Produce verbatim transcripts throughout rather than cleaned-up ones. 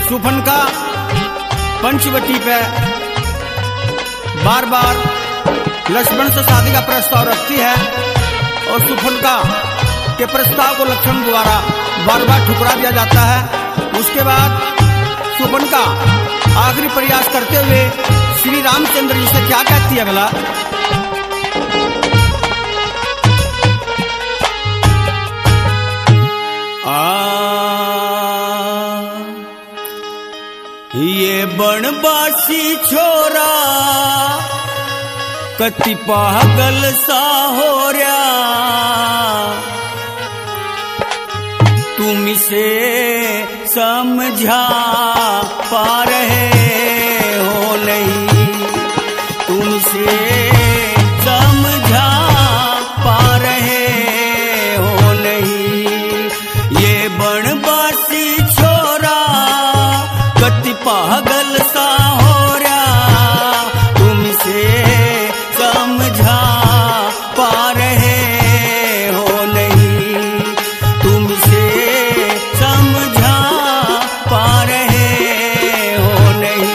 सुफनका पंचवटी पे बार बार लक्ष्मण से शादी का प्रस्ताव रखती है और सुफनका के प्रस्ताव को लक्ष्मण द्वारा बार बार ठुकरा दिया जाता है। उसके बाद सुफनका आखिरी प्रयास करते हुए श्री रामचंद्र जी से क्या कहती है भला? ये बनवासी छोरा कति पागल सा हो रहा, तुम इसे समझा पा रहे हो नहीं, तुम इसे समझा पा रहे हो नहीं। ये बनवासी छोरा कति पागल सा हो रहा, तुम इसे समझा पा रहे हो नहीं, तुम इसे समझा पा रहे हो नहीं।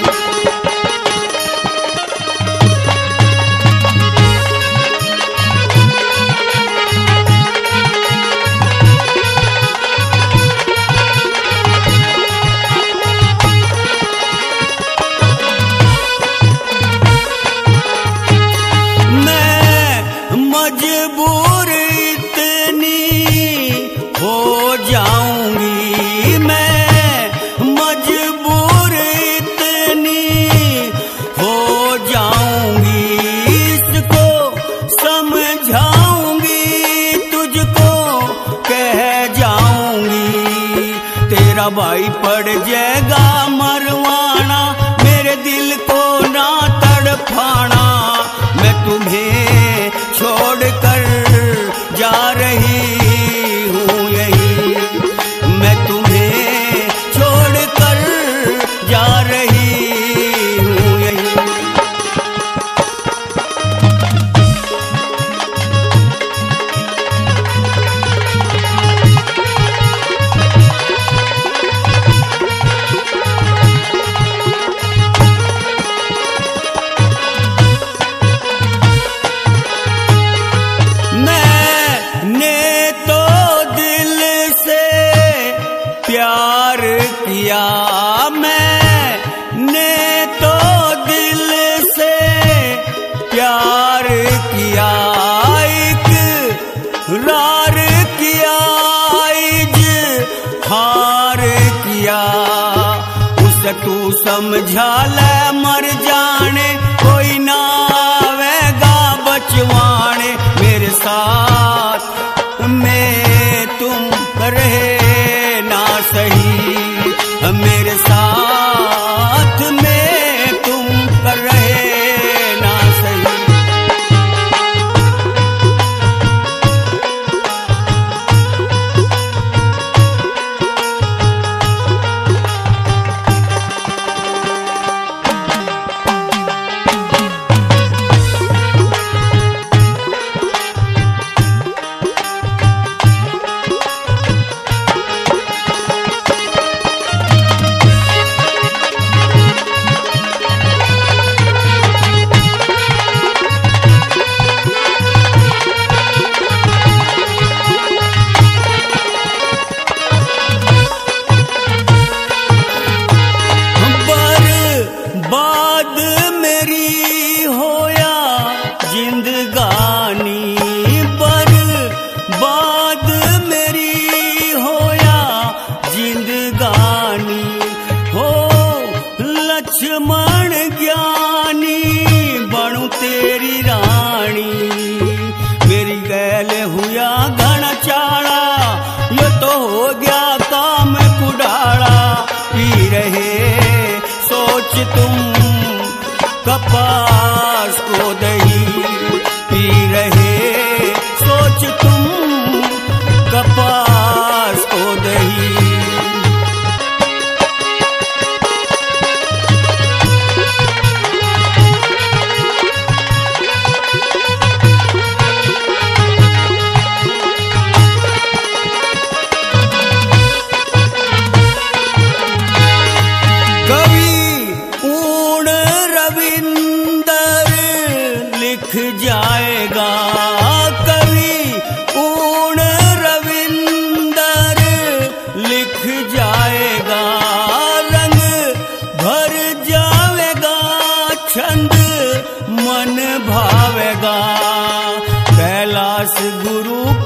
मजबूर इतनी हो जाऊंगी, मैं मजबूर इतनी हो जाऊंगी, इसको समझाऊंगी, तुझको कह जाऊंगी। तेरा भाई पड़ जाएगा मरवाना, मेरे दिल को ना तड़फाना, मैं तुम्हें छोड़कर जा रही हूँ यही, मैं तुम्हें छोड़कर जा रही हूँ यही। प्यार किया मैंने तो दिल से प्यार किया, इकरार किया, इजहार किया, उसे तू समझा ले मर जाने, कोई ना आवेगा बचवाने, मेरे साथ में तुम रहे ना सही, मेरे साथ में तुम कर रहे ना सही। दास गुरु